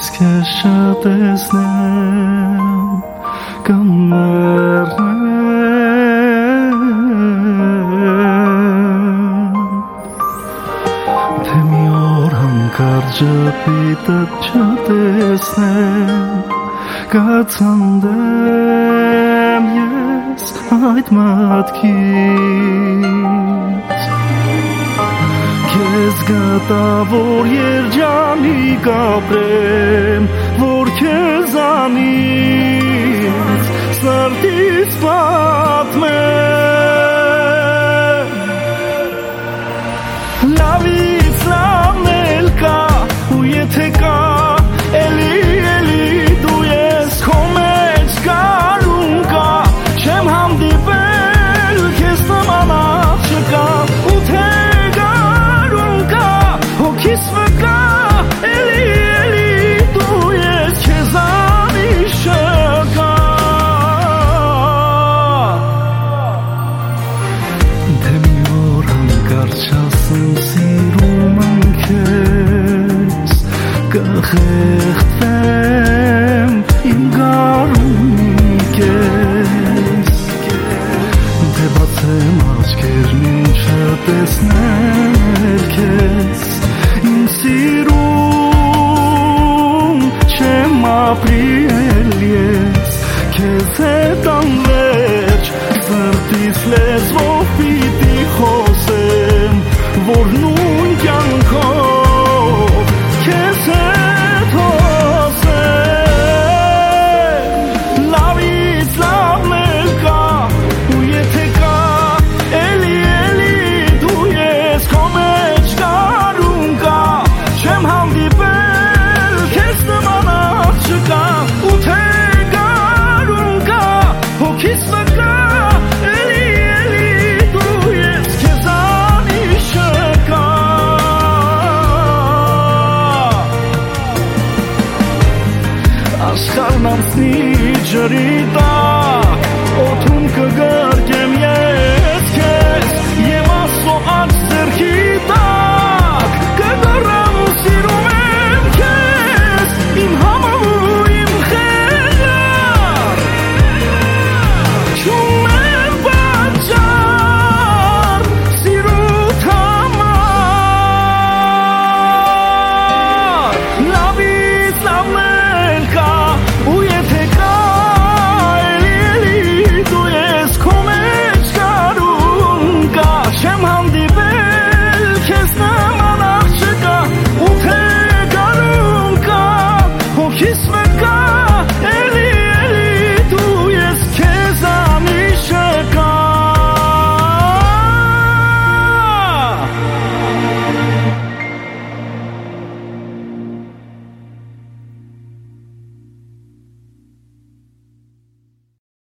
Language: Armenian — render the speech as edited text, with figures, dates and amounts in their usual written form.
Ես քեզ շատեսնեմ կամ մեռնեմ Թե մի օր հանկարծ ժպիտդ չտեսնեմ Կացանդեմ ես այդ մատքից Քեզ գատավոր երջանիկ ապրեմ Որ քեզանից սրտից պատմեմ Լավից լավն էլ կա ու եթե կա Էլի դու ես քո մեջ կարուն կա Չեմ հանդիպել քեզ նման աղջկա ու թե գարուն կա հոգիս վկա Էլի դու ես քեզանից չկա Թե մի օր հանկարծ չասեմ սիրում եմ քեզ Կխեղդվեմ իմ գարունի կես Թե բացեմ աչքերն իմ չտեսնել քեզ Իմ սիրում չեմ ապրիել ես Քեզ հետ անվերջ սրտիս լեզվով պիտի խոսեմ Որ նույն կյանքով քեզ հետ հոսեմ Լավից լավն էլ կա ու եթե կա Էլի դու ես քո մեջ կարուն կա Չեմ հանդիպել քեզ նման աղջկա ու թե գարուն կա հոգիս վկա Էլի դու ես քեզանից չկա Աշխարհն անցնի ջրի տակ Օդում կգրկեմ ես քեզ Եվ ասո աչ ձեռքի տակ